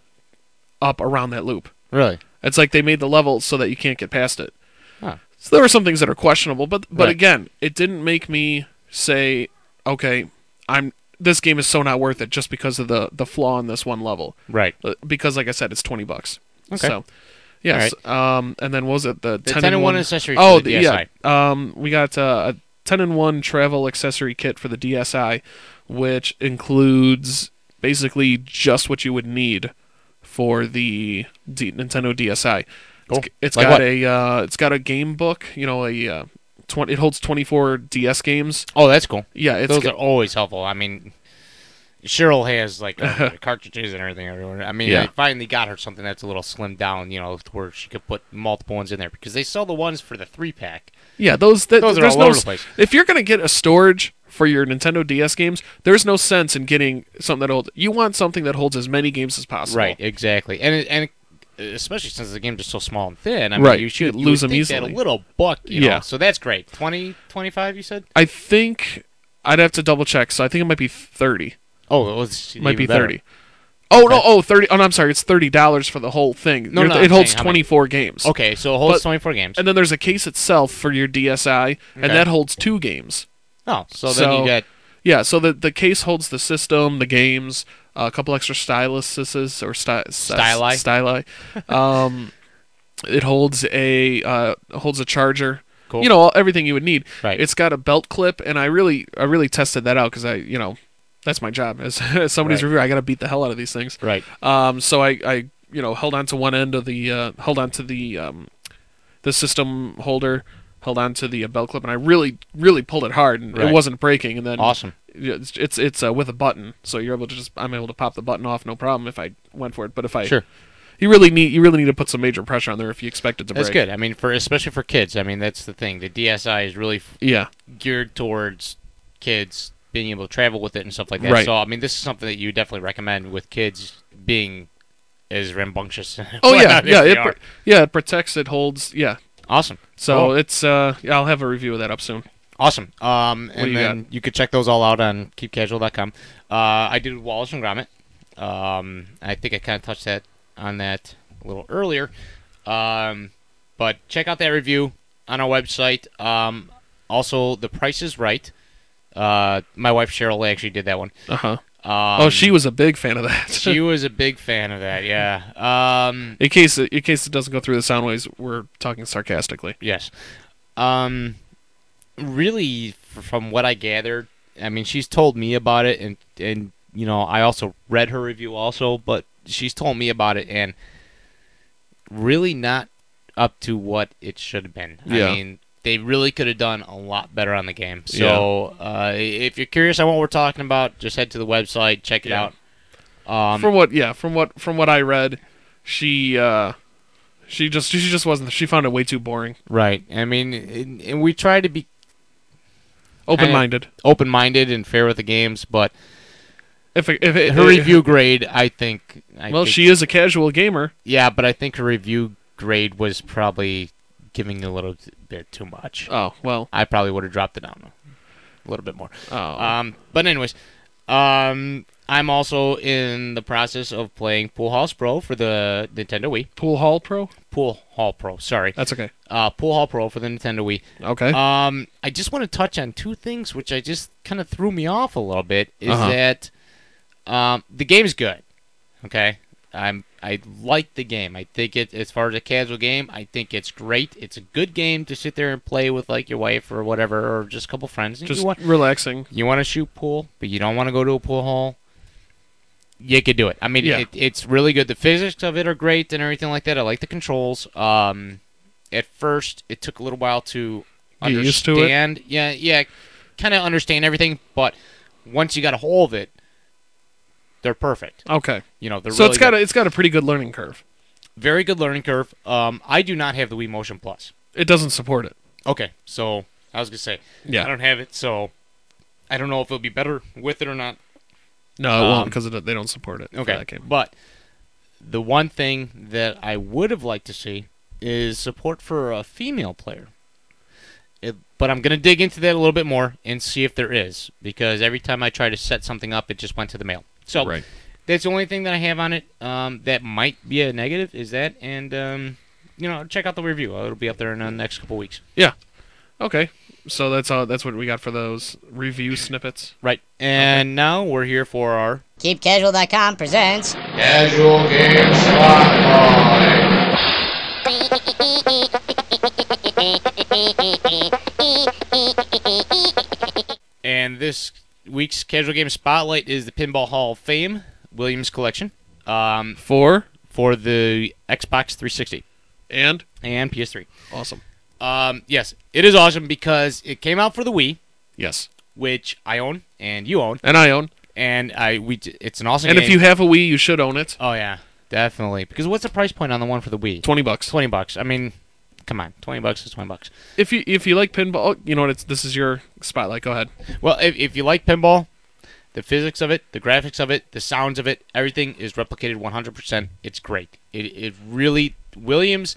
up around that loop. Really? It's like they made the level so that you can't get past it. Huh. So there were some things that are questionable, but but Right. again, it didn't make me say, okay, I'm this game is so not worth it just because of the the flaw in this one level. Right. Uh, Because like I said, it's twenty bucks. Okay. So yes, um, and then what was it the, The ten, ten and one one accessories Oh, for the the, D S I. yeah. Um, we got uh, a ten and one travel accessory kit for the D S I, which includes basically just what you would need for the D- Nintendo D S I. Cool. It's, it's Like got what? a uh, it's got a game book. You know, a uh, twenty. It holds twenty-four D S games. Oh, that's cool. Yeah, it's Those got- are always helpful. I mean, Cheryl has like uh, cartridges and everything everywhere. I mean, Yeah. I finally got her something that's a little slimmed down, you know, to where she could put multiple ones in there because they sell the ones for the three pack. yeah. Those th- Those are there's all no over the s- place. If you're gonna get a storage for your Nintendo D S games, there's no sense in getting something that holds. You want something that holds as many games as possible. Right, exactly, and it, and it, especially since the games are so small and thin. I mean, Right, you should you you lose would them think that easily. a little buck, you Yeah. know. So that's great. twenty, twenty-five, you said? I think I'd have to double check. So I think it might be thirty. Oh, it was Might be even better. thirty. Oh no! Okay. Oh, thirty. Oh, no, I'm sorry. It's thirty dollars for the whole thing. No, You're- no, it I'm holds saying how many- twenty-four games. Okay, so it holds But- twenty-four games. And then there's a case itself for your D S I, and Okay. that holds two games. Oh, so, then so- you get Yeah, so the the case holds the system, the games, uh, a couple extra styluses or sty- Styli. styli. Um, it holds a uh, holds a charger. cool. You know, all, everything you would need. Right. It's got a belt clip, and I really I really tested that out because I you know that's my job as, as somebody's Right. reviewer. I got to beat the hell out of these things. right. Um, so I, I, you know, held on to one end of the, uh, held on to the, um, the system holder, held on to the uh, belt clip, and I really, really pulled it hard, and Right. it wasn't breaking. And then Awesome. it's it's, it's uh, with a button, so you're able to just, I'm able to pop the button off, no problem if I went for it. But if I, Sure. you really need, you really need to put some major pressure on there if you expect it to That's break. good. I mean, for especially for kids. I mean, that's the thing. The D S I is really f- Yeah, geared towards kids being able to travel with it and stuff like that. Right. So, I mean, this is something that you definitely recommend with kids being as rambunctious. Oh yeah, as yeah, they it, are. pr- yeah, it protects, it holds, yeah. Awesome. So Cool. it's, uh, yeah, I'll have a review of that up soon. Awesome. Um, do and you then you could check those all out on keep casual dot com. Uh, I did Wallace and Gromit. Um, I think I kind of touched that on that a little earlier. Um, but check out that review on our website. Um, also, The Price is Right. Uh, my wife Cheryl actually did that one. Uh huh. Um, oh, she was a big fan of that. she was a big fan of that. Yeah. Um, in case it, in case it doesn't go through the sound waves, we're talking sarcastically. yes. Um, really, f- from what I gathered, I mean, she's told me about it, and and you know, I also read her review also, but she's told me about it, and really not up to what it should have been. Yeah. I mean, they really could have done a lot better on the game. So, uh, if you're curious on what we're talking about, just head to the website, check it Yeah. out. Um, from what, yeah, from what from what I read, she uh, she just she just wasn't. She found it way too boring. right. I mean, and, and we try to be Open-minded. open-minded and fair with the games, but If it, if it, her review grade, I think. I well, think, she is a casual gamer. Yeah, but I think her review grade was probably giving a little bit too much. Oh well. I probably would have dropped it down a little bit more. Oh. Um, but anyways, um, I'm also in the process of playing Pool House Pro for the Nintendo Wii. Pool Hall Pro. Pool Hall Pro, sorry. That's okay. Uh, Pool Hall Pro for the Nintendo Wii. Okay. Um, I just want to touch on two things which I just kind of threw me off a little bit. Is Uh-huh. that um, the game's good. Okay, I'm I like the game. I think it as far as a casual game, I think it's great. It's a good game to sit there and play with like your wife or whatever, or just a couple friends. Just you want relaxing. you want to shoot pool, but you don't want to go to a pool hall. You could do it. I mean, Yeah. it, it's really good. The physics of it are great and everything like that. I like the controls. Um, at first, it took a little while to Get used to it? understand. Yeah, yeah, kind of understand everything. But once you got a hold of it, they're perfect. Okay. You know, they're So really it's got good. a, it's got a pretty good learning curve. Very good learning curve. Um, I do not have the Wii Motion Plus. It doesn't support it. Okay, so I was gonna say I Yeah. don't have it, so I don't know if it'll be better with it or not. No, it won't Um, because they don't support it. for Okay, that game. but the one thing that I would have liked to see is support for a female player. It, but I'm going to dig into that a little bit more and see if there is, because every time I try to set something up, it just went to the mail. So Right. that's the only thing that I have on it um, that might be a negative, is that, and um, you know, check out the review. It'll be up there in the next couple weeks. Okay. So that's all. That's what we got for those review snippets. Right, and now we're here for our Keep Casual dot com presents Casual Game Spotlight. And this week's Casual Game Spotlight is the Pinball Hall of Fame Williams Collection um, Four for the Xbox three sixty and and P S three. awesome. Um, yes, it is awesome because it came out for the Wii, Yes. which I own and you own, And I own. and I we it's an awesome And game. if you have a Wii, you should own it. oh yeah, definitely. Because what's the price point on the one for the Wii? Twenty bucks. Twenty bucks. I mean, come on, twenty bucks is twenty bucks. If you if you like pinball, you know what? It's this is your spotlight. Go ahead. Well, if if you like pinball, the physics of it, the graphics of it, the sounds of it, everything is replicated one hundred percent. It's great. It it really Williams.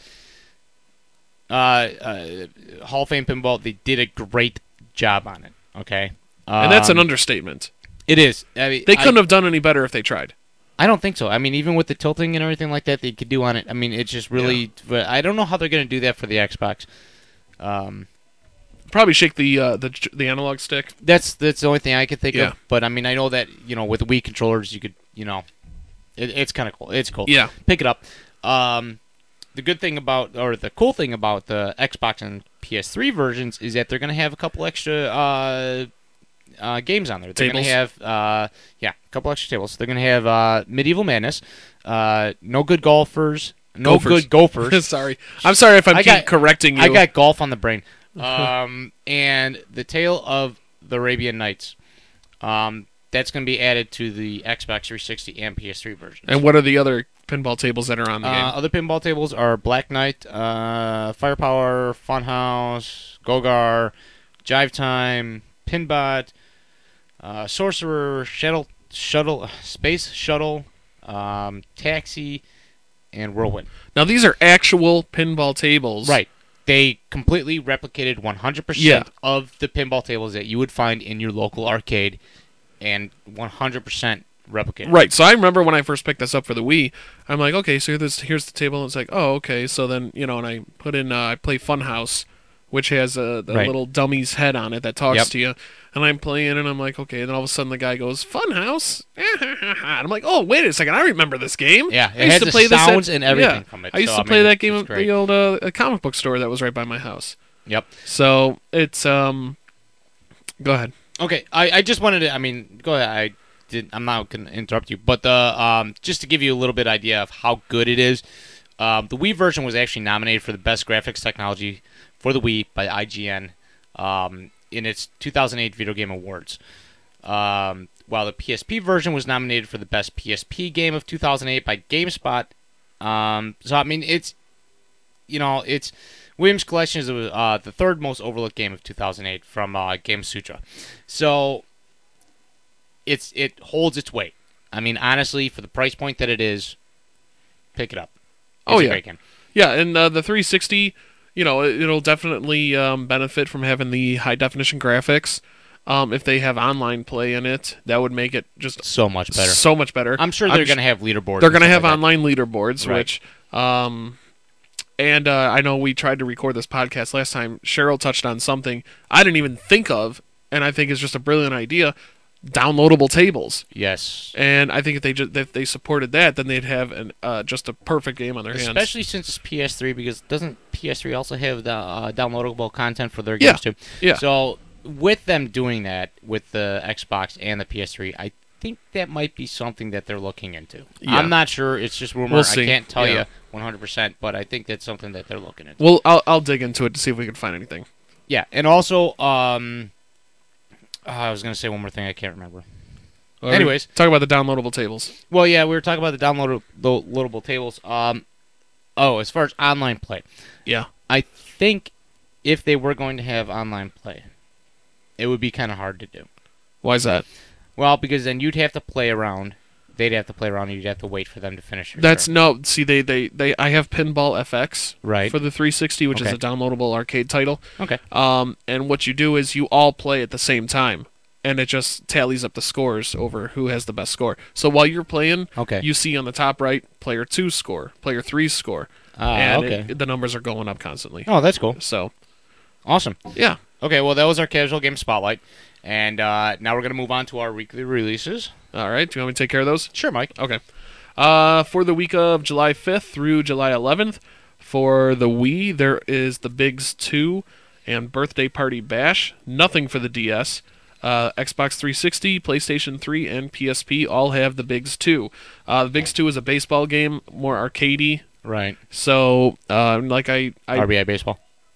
Uh, uh, Hall of Fame Pinball, they did a great job on it. Okay, um, And that's an understatement. It is. I mean, They couldn't I, have done any better if they tried. I don't think so. I mean, even with the tilting and everything like that, they could do on it. I mean, it's just really. But I don't know how they're going to do that for the Xbox. Um, Probably shake the uh, the the analog stick. that's that's the only thing I could think Yeah. of. But I mean, I know that you know with the Wii controllers, you could you know, it, it's kind of cool. It's cool. Yeah. Pick it up. Um, the good thing about, or the cool thing about the Xbox and P S three versions is that they're going to have a couple extra uh, uh, games on there. They're going to Tables. have, uh, yeah, a couple extra tables. They're going to have uh, Medieval Madness, uh, No Good Golfers, No Gophers. Good Gophers. sorry, I'm sorry if I'm I keep got- correcting you. I got golf on the brain. Um, and The Tale of the Arabian Nights. Um, that's going to be added to the Xbox three sixty and P S three versions. And what are the other pinball tables that are on the Uh, game? other pinball tables are Black Knight, uh, Firepower, Funhouse, Gogar, Jive Time, Pinbot, uh, Sorcerer, Shuttle, Shuttle, Space Shuttle, um, Taxi, and Whirlwind. Now these are actual pinball tables. Right. They completely replicated one hundred percent Yeah. of the pinball tables that you would find in your local arcade, and one hundred percent replicated. Right. So I remember when I first picked this up for the Wii, I'm like, okay, so here's here's the table. And it's like, oh, okay. So then you know, and I put in uh, I play Funhouse which has a the Right. little dummy's head on it that talks Yep. to you. And I'm playing, and I'm like, okay. And then all of a sudden, the guy goes, "Funhouse," and I'm like, "Oh, wait a second, I remember this game." Yeah, I it used has to the play this at- sounds and everything yeah, from it, I used so, to I play mean, that it's- game it's at great. the old uh, a comic book store that was right by my house. Yep. So it's um, go ahead. Okay, I, I just wanted to. I mean, go ahead. I did. I'm not going to interrupt you, but the um, just to give you a little bit idea of how good it is. Um, the Wii version was actually nominated for the best graphics technology for the Wii by I G N um, in its two thousand eight Video Game Awards. Um, while the P S P version was nominated for the best P S P game of two thousand eight by GameSpot. Um, so I mean, it's you know, it's Williams Collection is uh, the third most overlooked game of two thousand eight from uh, Game Sutra. So it's it holds its weight. I mean, honestly, for the price point that it is, pick it up. It's Oh, a yeah. great game. Yeah, and uh, the three sixty, you know, it- it'll definitely um, benefit from having the high definition graphics. Um, if they have online play in it, that would make it just So much better. so much better. I'm sure they're I'm going to have leaderboards. They're and going to stuff have like that. online leaderboards, Right. which, um, and uh, I know we tried to record this podcast last time. Cheryl touched on something I didn't even think of, and I think is just a brilliant idea: downloadable tables. Yes. And I think if they just, if they supported that, then they'd have an uh, just a perfect game on their hands. Especially since it's P S three, because doesn't P S three also have the uh, downloadable content for their Yeah. games too? Yeah. So with them doing that with the Xbox and the P S three, I think that might be something that they're looking into. Yeah. I'm not sure. It's just rumor. We'll see. I can't tell Yeah. you one hundred percent, but I think that's something that they're looking into. Well, I'll I'll dig into it to see if we can find anything. Yeah, and also, um, uh, I was going to say one more thing. I can't remember. Or Anyways. talk about the downloadable tables. Well, yeah, we were talking about the downloadable loadable tables. Um, oh, as far as online play, Yeah. I think if they were going to have online play, it would be kind of hard to do. Why is that? Well, because then you'd have to play around. They'd have to play around, and you'd have to wait for them to finish. Your That's turn. no. See, they, they, they I have Pinball F X Right. for the three sixty, which Okay. is a downloadable arcade title. Okay. Um, and what you do is you all play at the same time, and it just tallies up the scores over who has the best score. So while you're playing, Okay. you see on the top right player two's score, player three's score, Ah, and okay. it, the numbers are going up constantly. Oh, that's cool. So Awesome. yeah, Okay, well, that was our casual game spotlight, and uh, now we're gonna move on to our weekly releases. all right. Do you want me to take care of those? Sure, Mike. Okay. Uh, for the week of July fifth through July eleventh, for the Wii, there is the Bigs two and Birthday Party Bash. Nothing for the D S. Uh, Xbox three sixty, PlayStation three, and P S P all have the Bigs two. Uh, the Bigs two is a baseball game, more arcadey. Right. So, uh, like I, I R B I baseball.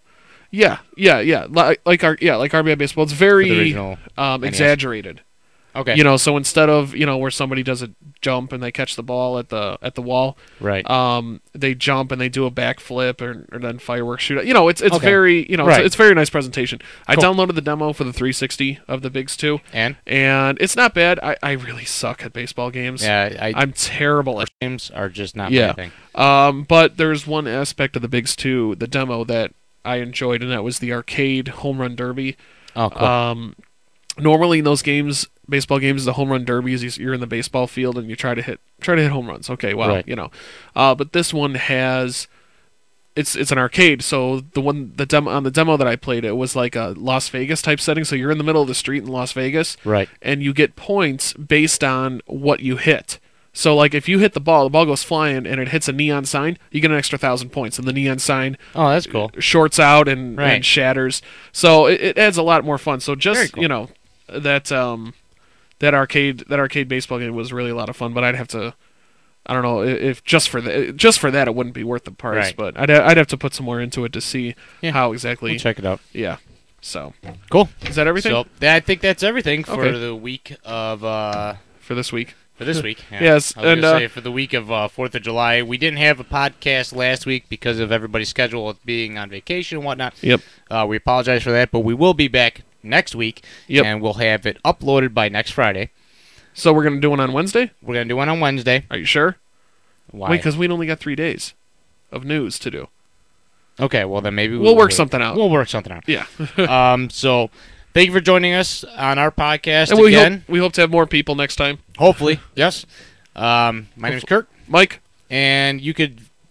yeah, yeah, yeah, like, like our, yeah, like R B I baseball. It's For the very original um, N E S. exaggerated. Okay. You know, so instead of you know where somebody does a jump and they catch the ball at the at the wall, Right. um, they jump and they do a backflip or, or then fireworks shoot. out. You know, it's it's Okay. very you know Right. it's, it's very nice presentation. I Cool. downloaded the demo for the three sixty of the Bigs two, and and it's not bad. I, I really suck at baseball games. yeah, I, I'm terrible at. games are just not Yeah. my thing. Um, but there's one aspect of the Bigs two, the demo that I enjoyed, and that was the arcade home run derby. Oh, cool. Um, normally in those games, baseball games, the home run derbies, you- you're in the baseball field and you try to hit try to hit home runs. Okay, well, Right. you know, uh, but this one has it's it's an arcade. So the one the demo on the demo that I played, it was like a Las Vegas type setting. So you're in the middle of the street in Las Vegas, right. and you get points based on what you hit. So like if you hit the ball, the ball goes flying and it hits a neon sign, you get an extra thousand points, and the neon sign Oh, that's cool. shorts out and, Right. and shatters. So it, it adds a lot more fun. So Very just cool. you know that um that arcade that arcade baseball game was really a lot of fun. But I'd have to I don't know i- if just for the, just for that it wouldn't be worth the price. Right. But I'd ha- I'd have to put some more into it to see Yeah. how exactly. We'll check it out. Yeah. So Cool. is that everything So that, I think that's everything for Okay. the week of uh, for this week? for this week. Yeah. Yes, I was and, gonna uh, say for the week of uh, Fourth of July, we didn't have a podcast last week because of everybody's schedule of being on vacation and whatnot. Yep. Uh, we apologize for that, but we will be back next week, Yep. and we'll have it uploaded by next Friday. So we're gonna do one on Wednesday. We're gonna do one on Wednesday. Are you sure? Why? Wait, because we only got three days of news to do. okay, well then maybe We'll work something out. We'll work something out. Yeah. um, so thank you for joining us on our podcast And we again. hope we hope to have more people next time. Hopefully, yes. Um, my name is Kurt, Mike. and you could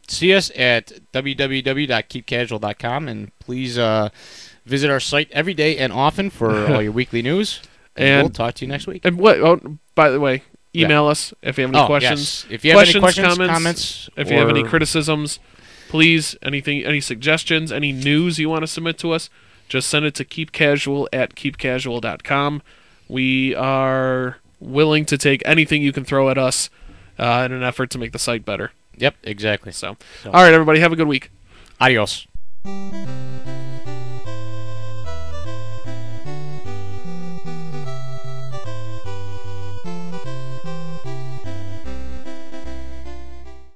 see us at w w w dot keep casual dot com, and please uh, visit our site every day and often for all your weekly news. And, And- we'll talk to you next week. And what? Oh, by the way, email us if you have any oh, questions. yes. If you have questions, any questions, comments, comments, If you have any or- criticisms, please, anything, any suggestions, any news you want to submit to us, just send it to keepcasual at keepcasual dot com. We are willing to take anything you can throw at us uh, in an effort to make the site better. Yep, exactly. So, So- all right, everybody, have a good week. Adios.